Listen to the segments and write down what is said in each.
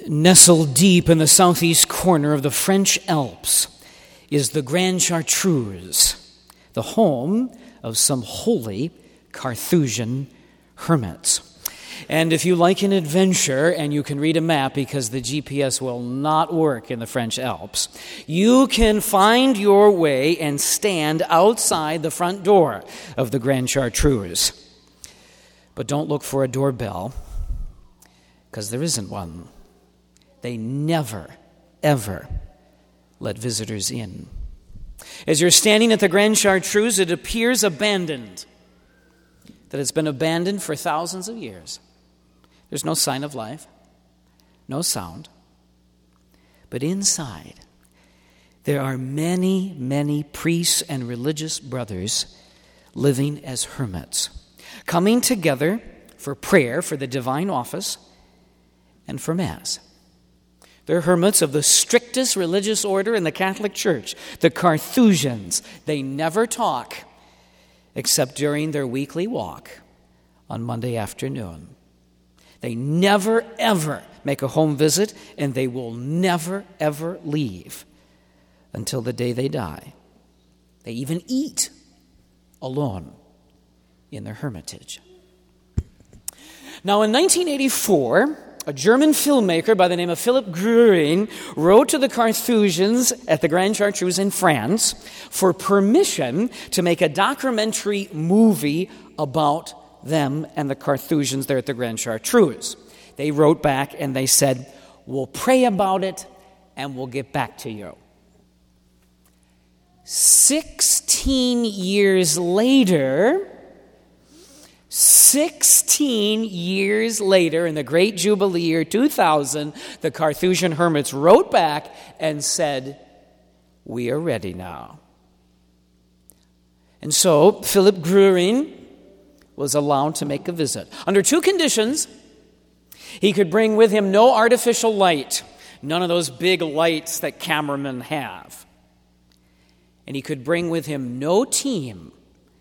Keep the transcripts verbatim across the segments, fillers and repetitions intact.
Nestled deep in the southeast corner of the French Alps is the Grande Chartreuse, the home of some holy Carthusian hermits. And if you like an adventure and you can read a map because the G P S will not work in the French Alps, you can find your way and stand outside the front door of the Grande Chartreuse. But don't look for a doorbell, because there isn't one. They never, ever let visitors in. As you're standing at the Grande Chartreuse, it appears abandoned, that it's been abandoned for thousands of years. There's no sign of life, no sound. But inside, there are many, many priests and religious brothers living as hermits, coming together for prayer, for the divine office, and for Mass. They're hermits of the strictest religious order in the Catholic Church, the Carthusians. They never talk except during their weekly walk on Monday afternoon. They never, ever make a home visit, and they will never, ever leave until the day they die. They even eat alone in their hermitage. Now, in nineteen eighty-four, a German filmmaker by the name of Philipp Gröring wrote to the Carthusians at the Grande Chartreuse in France for permission to make a documentary movie about them and the Carthusians there at the Grande Chartreuse. They wrote back and they said, "We'll pray about it and we'll get back to you." Sixteen years later, sixteen years later, in the great Jubilee year two thousand, the Carthusian hermits wrote back and said, "We are ready now." And so Philipp Gröring was allowed to make a visit. Under two conditions: he could bring with him no artificial light, none of those big lights that cameramen have. And he could bring with him no team,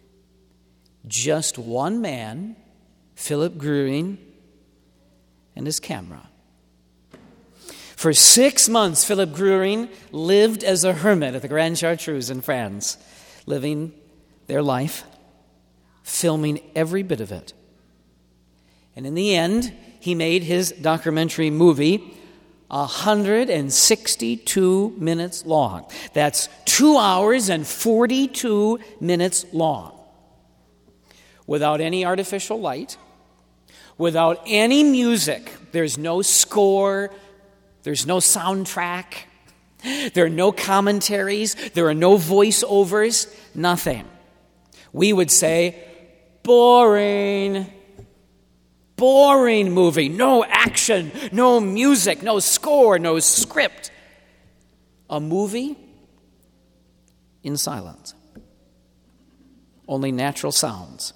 just one man, Philipp Gröring, and his camera. For six months, Philipp Gröring lived as a hermit at the Grande Chartreuse in France, living their life, filming every bit of it. And in the end, he made his documentary movie one hundred sixty-two minutes long. That's two hours and forty-two minutes long. Without any artificial light, without any music. There's no score, there's no soundtrack, there are no commentaries, there are no voiceovers, nothing. We would say, boring, boring movie, no action, no music, no score, no script. A movie in silence. Only natural sounds.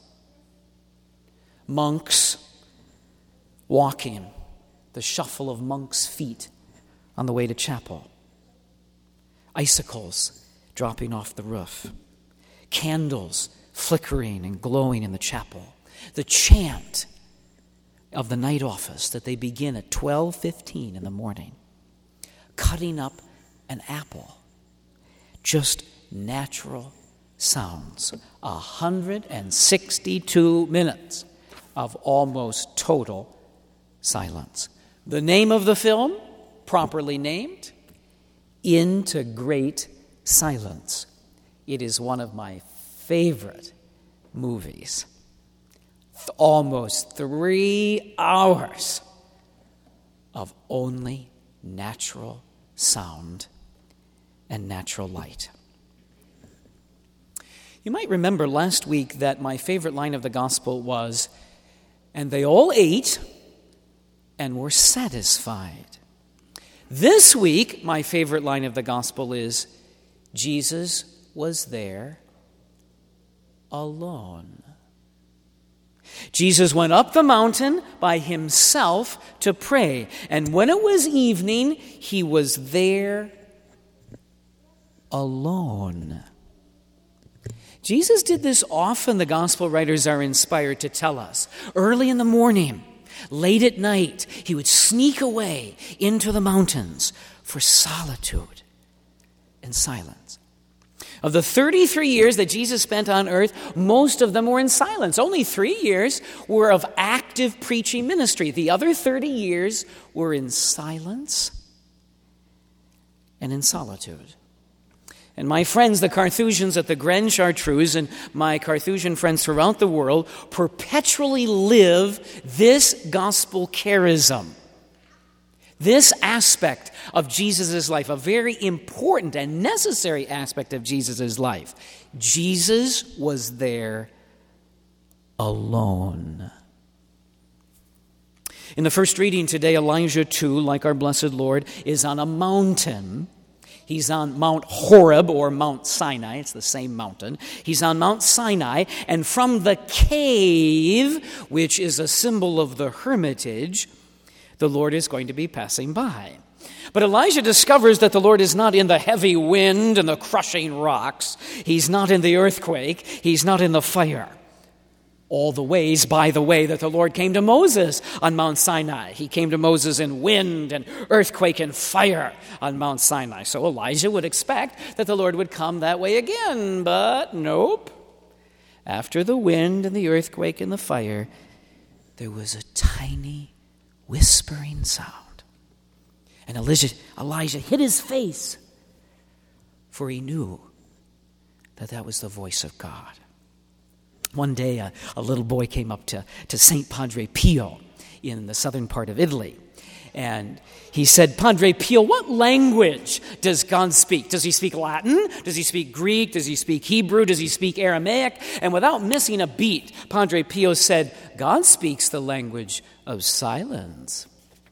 Monks walking, the shuffle of monks' feet on the way to chapel. Icicles dropping off the roof. Candles flickering and glowing in the chapel. The chant of the night office that they begin at twelve fifteen in the morning. Cutting up an apple. Just natural sounds. one hundred sixty-two minutes of almost total silence. The name of the film, properly named, Into Great Silence. It is one of my favorite movies. Almost three hours of only natural sound and natural light. You might remember last week that my favorite line of the gospel was, "And they all ate and were satisfied." This week, my favorite line of the gospel is, "Jesus was there alone." Jesus went up the mountain by himself to pray, and when it was evening, he was there alone. Jesus did this often, the gospel writers are inspired to tell us. Early in the morning, Late at night, he would sneak away into the mountains for solitude and silence. Of the thirty-three years that Jesus spent on earth, most of them were in silence. Only three years were of active preaching ministry. The other thirty years were in silence and in solitude. And my friends, the Carthusians at the Grande Chartreuse, and my Carthusian friends throughout the world, perpetually live this gospel charism. This aspect of Jesus' life, a very important and necessary aspect of Jesus' life. Jesus was there alone. In the first reading today, Elijah too, like our blessed Lord, is on a mountain. He's on Mount Horeb or Mount Sinai. It's the same mountain. He's on Mount Sinai, and from the cave, which is a symbol of the hermitage, the Lord is going to be passing by. But Elijah discovers that the Lord is not in the heavy wind and the crushing rocks. He's not in the earthquake. He's not in the fire. All the ways, by the way, that the Lord came to Moses on Mount Sinai. He came to Moses in wind and earthquake and fire on Mount Sinai. So Elijah would expect that the Lord would come that way again, but nope. After the wind and the earthquake and the fire, there was a tiny whispering sound. And Elijah, Elijah hid his face, for he knew that that was the voice of God. One day, a, a little boy came up to, to Saint Padre Pio in the southern part of Italy. And he said, Padre Pio, what language does God speak? Does he speak Latin? Does he speak Greek? Does he speak Hebrew? Does he speak Aramaic? And without missing a beat, Padre Pio said, God speaks the language of silence.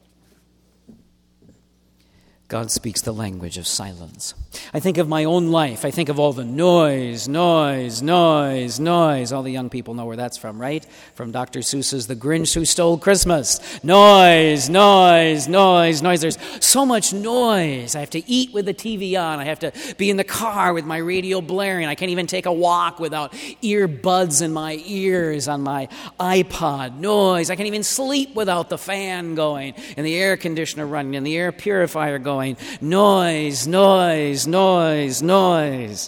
God speaks the language of silence. I think of my own life. I think of all the noise, noise, noise, noise. All the young people know where that's from, right? From Doctor Seuss's The Grinch Who Stole Christmas. Noise, noise, noise, noise. There's so much noise. I have to eat with the T V on. I have to be in the car with my radio blaring. I can't even take a walk without earbuds in my ears on my iPod. Noise. I can't even sleep without the fan going and the air conditioner running and the air purifier going. Noise, noise, noise, noise.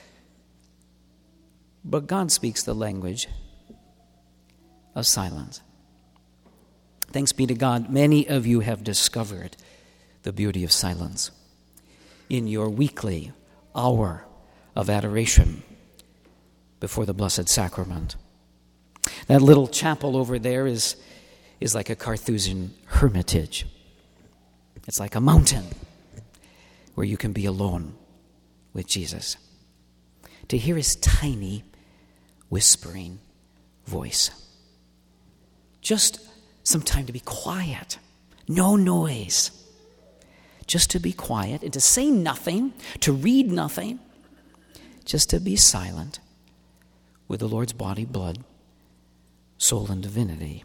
But God speaks the language of silence. Thanks be to God, many of you have discovered the beauty of silence in your weekly hour of adoration before the Blessed Sacrament. That little chapel over there is, is like a Carthusian hermitage. It's like a mountain where you can be alone with Jesus. To hear his tiny, whispering voice. Just some time to be quiet. No noise. Just to be quiet and to say nothing, to read nothing. Just to be silent with the Lord's body, blood, soul, and divinity.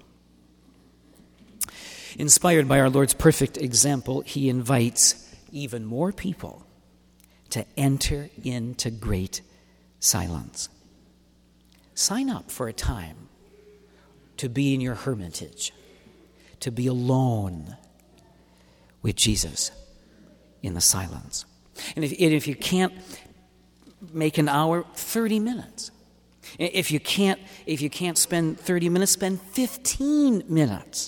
Inspired by our Lord's perfect example, he invites even more people to enter into great silence. Sign up for a time to be in your hermitage, to be alone with Jesus in the silence. And if, and if you can't make an hour, thirty minutes. If you can't, if you can't spend thirty minutes, spend fifteen minutes.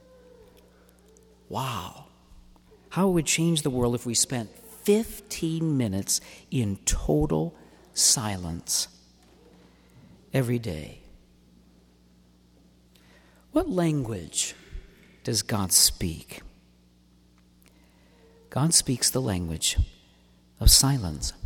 Wow. How it would change the world if we spent fifteen minutes in total silence every day. What language does God speak? God speaks the language of silence.